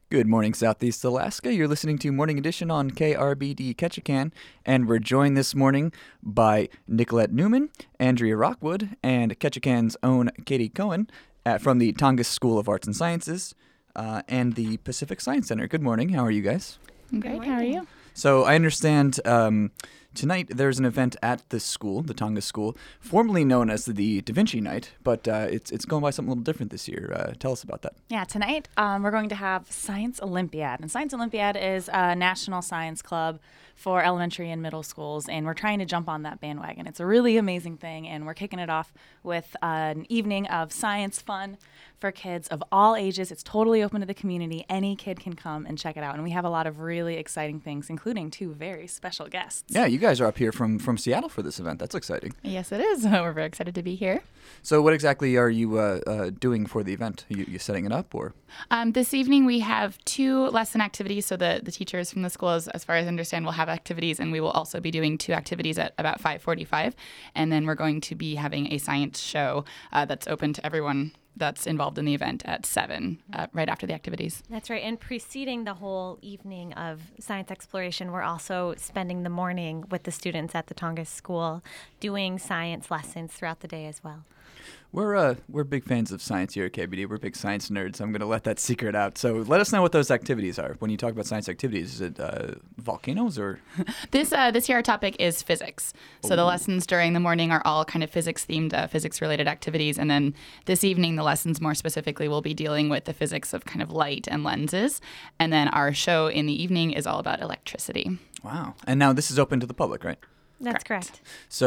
Good morning, Southeast Alaska. You're listening to Morning Edition on KRBD Ketchikan, and we're joined this morning by Nicolette Newman, Andrea Rockwood, and Ketchikan's own Katie Cohen from the Tongass School of Arts and Sciences and the Pacific Science Center. Good morning. How are you guys? Great. How are you? So I understand tonight there's an event at the school, the Tongass School, formerly known as the Da Vinci Night, but it's going by something a little different this year. Tell us about that. Yeah, tonight we're going to have Science Olympiad. And Science Olympiad is a national science club for elementary and middle schools, and we're trying to jump on that bandwagon. It's a really amazing thing, and we're kicking it off with an evening of science fun for kids of all ages. It's totally open to the community. Any kid can come and check it out, and we have a lot of really exciting things, including two very special guests. Yeah, you guys are up here from Seattle for this event. That's exciting. Yes, it is. We're very excited to be here. So what exactly are you doing for the event? You setting it up, or? This evening we have two lesson activities. So the teachers from the school, as far as I understand, will have activities, and we will also be doing two activities at about 5:45. And then we're going to be having a science show that's open to everyone that's involved in the event at 7, right after the activities. That's right. And preceding the whole evening of science exploration, we're also spending the morning with the students at the Tongass School doing science lessons throughout the day as well. We're big fans of science here at KBD. We're big science nerds. I'm going to let that secret out. So let us know what those activities are. When you talk about science activities, is it volcanoes or? This year our topic is physics. So the lessons during the morning are all kind of physics-themed, physics-related activities. And then this evening, the lessons more specifically will be dealing with the physics of kind of light and lenses. And then our show in the evening is all about electricity. Wow. And now this is open to the public, right? That's correct.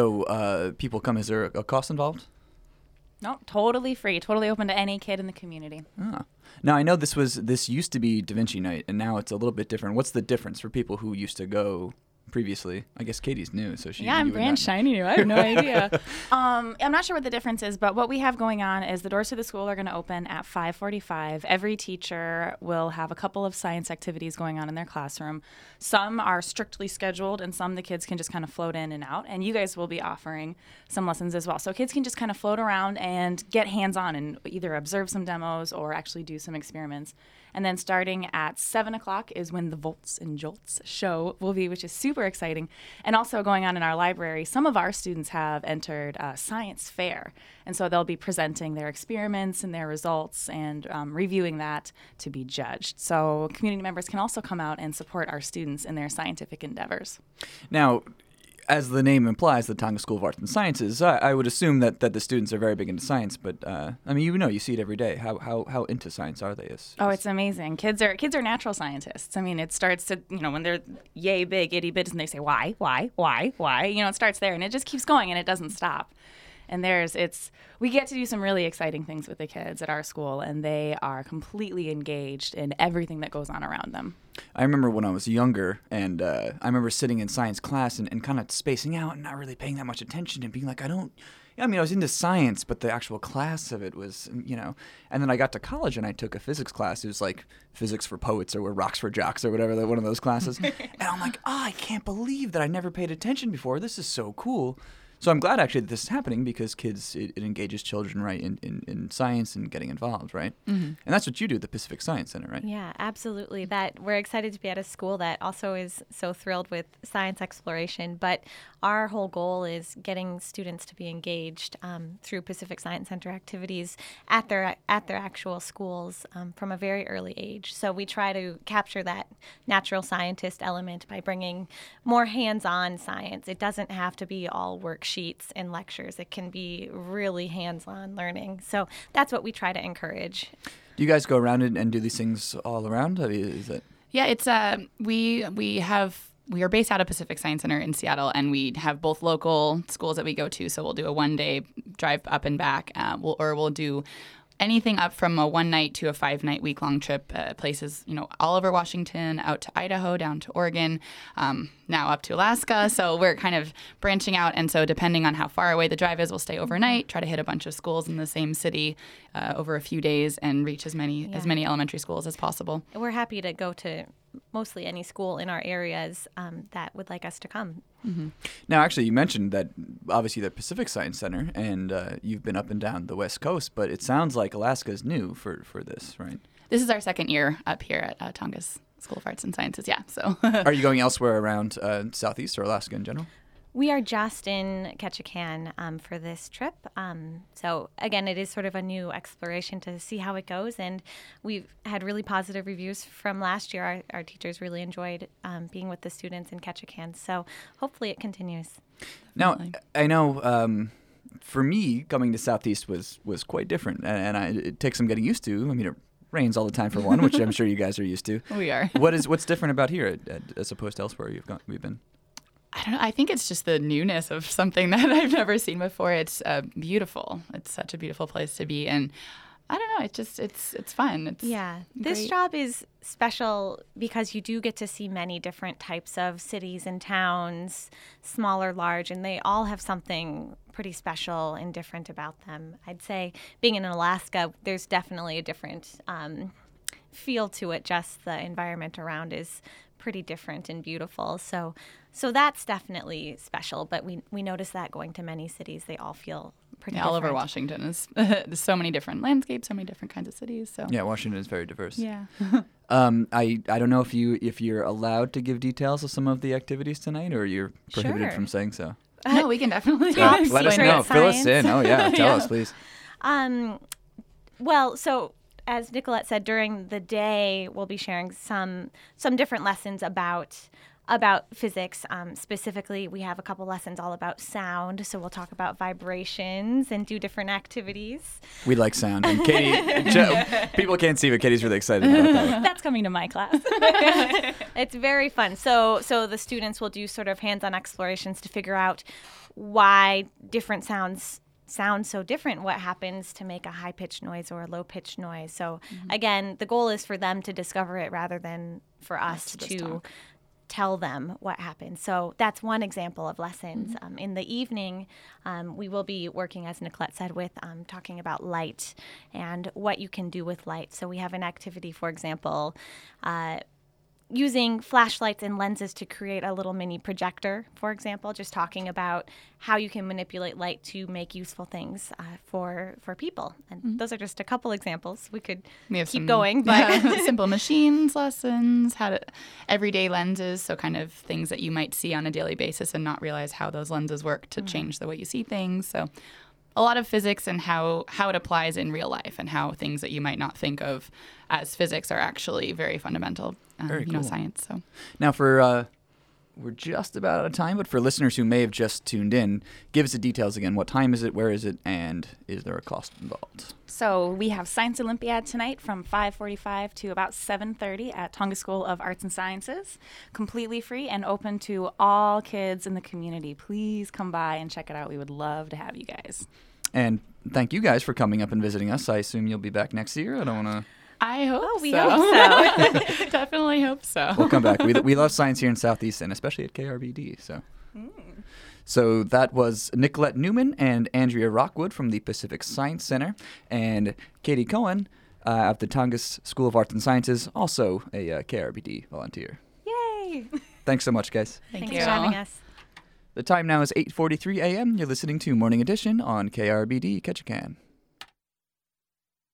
So people come. Is there a cost involved? No, totally free, totally open to any kid in the community. Ah. Now, I know this used to be Da Vinci Night, and now it's a little bit different. What's the difference for people who used to go previously? I guess Katie's new, so she. Yeah, I'm brand shiny new. I have no idea. I'm not sure what the difference is, but what we have going on is the doors to the school are going to open at 5:45. Every teacher will have a couple of science activities going on in their classroom. Some are strictly scheduled, and some the kids can just kind of float in and out. And you guys will be offering some lessons as well, so kids can just kind of float around and get hands-on and either observe some demos or actually do some experiments. And then starting at 7 o'clock is when the Volts and Jolts show will be, which is super exciting. And also going on in our library, some of our students have entered science fair. And so they'll be presenting their experiments and their results and reviewing that to be judged. So community members can also come out and support our students in their scientific endeavors. Now, as the name implies, the Tongass School of Arts and Sciences, I would assume that the students are very big into science, but I mean, you see it every day. How into science are they? It's amazing. Kids are natural scientists. I mean, it starts to, when they're yay big, itty bitties, and they say, why? It starts there, and it just keeps going, and it doesn't stop. And we get to do some really exciting things with the kids at our school, and they are completely engaged in everything that goes on around them. I remember when I was younger, and I remember sitting in science class and kind of spacing out and not really paying that much attention and being like, I was into science, but the actual class of it was, And then I got to college and I took a physics class. It was like physics for poets or rocks for jocks or whatever, one of those classes. And I'm like, I can't believe that I never paid attention before. This is so cool. So I'm glad actually that this is happening because kids, it engages children, right, in science and getting involved, right? Mm-hmm. And that's what you do at the Pacific Science Center, right? Yeah, absolutely. We're excited to be at a school that also is so thrilled with science exploration, but our whole goal is getting students to be engaged through Pacific Science Center activities at their actual schools from a very early age. So we try to capture that natural scientist element by bringing more hands-on science. It doesn't have to be all worksheets and lectures. It can be really hands-on learning. So that's what we try to encourage. Do you guys go around and do these things all around? Is it? Yeah, it's we are based out of Pacific Science Center in Seattle, and we have both local schools that we go to. So we'll do a one-day drive up and back, we'll do anything up from a 1-night to a 5-night week-long trip, places, all over Washington, out to Idaho, down to Oregon, now up to Alaska. So we're kind of branching out. And so depending on how far away the drive is, we'll stay overnight, try to hit a bunch of schools in the same city over a few days and reach as many elementary schools as possible. We're happy to go to mostly any school in our areas that would like us to come. Mm-hmm. Now, actually, you mentioned that obviously the Pacific Science Center, and you've been up and down the West Coast, but it sounds like Alaska is new for this, right? This is our second year up here at Tongass School of Arts and Sciences. Yeah, so. Are you going elsewhere around Southeast or Alaska in general? We are just in Ketchikan for this trip. So again, it is sort of a new exploration to see how it goes. And we've had really positive reviews from last year. Our teachers really enjoyed being with the students in Ketchikan. So hopefully it continues. Now, I know for me, coming to Southeast was quite different. And it takes some getting used to. I mean, it rains all the time for one, which I'm sure you guys are used to. We are. What's different about here as opposed to elsewhere we've been? I don't know. I think it's just the newness of something that I've never seen before. It's beautiful. It's such a beautiful place to be, and I don't know. It's fun. This great. job is special because you do get to see many different types of cities and towns, small or large, and they all have something pretty special and different about them. I'd say being in Alaska, there's definitely a different feel to it. Just the environment around is pretty different and beautiful. So that's definitely special. But we notice that going to many cities, they all feel pretty different. All over Washington is there's so many different landscapes, so many different kinds of cities. So Yeah, Washington is very diverse. yeah. I don't know if you're allowed to give details of some of the activities tonight, or you're prohibited Sure. from saying so. No, we can definitely Let us secret know. Fill us science. in. Oh yeah, tell Yeah. us, please. Well, so as Nicolette said, during the day we'll be sharing some different lessons about physics. Specifically, we have a couple lessons all about sound. So we'll talk about vibrations and do different activities. We like sound, and Katie. People can't see, but Katie's really excited about that. That's coming to my class. It's very fun. So the students will do sort of hands-on explorations to figure out why different sounds sound so different, what happens to make a high-pitched noise or a low-pitched noise. So again, the goal is for them to discover it rather than for us just to talk. tell them what happened. So that's one example of lessons. In the evening, we will be working, as Nicolette said, with talking about light and what you can do with light. So we have an activity, for example, using flashlights and lenses to create a little mini projector, for example, just talking about how you can manipulate light to make useful things for people. And those are just a couple examples. We could We have keep some, going, but simple machines lessons, everyday lenses, so kind of things that you might see on a daily basis and not realize how those lenses work to change the way you see things. So a lot of physics and how it applies in real life, and how things that you might not think of as physics are actually very fundamental, Very cool. science. So Now, we're just about out of time, but for listeners who may have just tuned in, give us the details again. What time is it? Where is it? And is there a cost involved? So we have Science Olympiad tonight from 5:45 to about 7:30 at Tongass School of Arts and Sciences. Completely free and open to all kids in the community. Please come by and check it out. We would love to have you guys. And thank you guys for coming up and visiting us. I assume you'll be back next year. I don't want to. I hope we so. hope so. Definitely hope so. We'll come back. We love science here in Southeast, and especially at KRBD. So that was Nicolette Newman and Andrea Rockwood from the Pacific Science Center, and Katie Cohen at the Tongass School of Arts and Sciences, also a KRBD volunteer. Yay! Thanks so much, guys. Thank Thanks you. for having us. The time now is 8:43 a.m. You're listening to Morning Edition on KRBD Ketchikan.